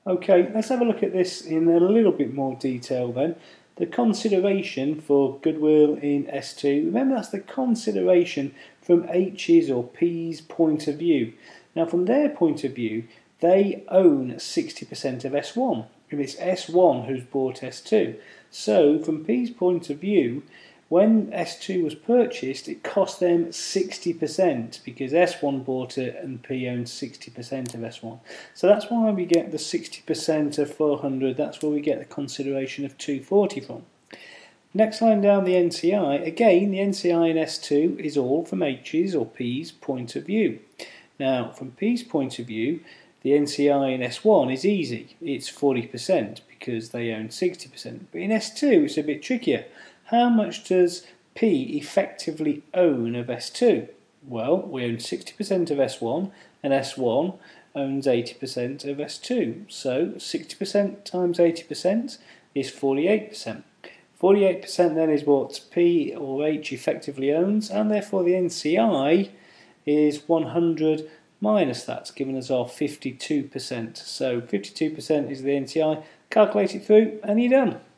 Okay, let's have a look at this in a little bit more detail then. The consideration for goodwill in S2, remember that's the consideration from H's or P's point of view. Now from their point of view, they own 60% of S1, and it's S1 who's bought S2. So from P's point of view, when S2 was purchased, it cost them 60% because S1 bought it and P owned 60% of S1. So that's why we get the 60% of 400, that's where we get the consideration of 240 from. Next line down, the NCI. Again, the NCI in S2 is all from H's or P's point of view. Now, from P's point of view, the NCI in S1 is easy. It's 40% because they own 60%. But in S2, it's a bit trickier. How much does P effectively own of S2? Well, we own 60% of S1, and S1 owns 80% of S2. So 60% times 80% is 48%. 48% then is what P or H effectively owns, and therefore the NCI is 100 minus that, giving us our 52%. So 52% is the NCI. Calculate it through, and you're done.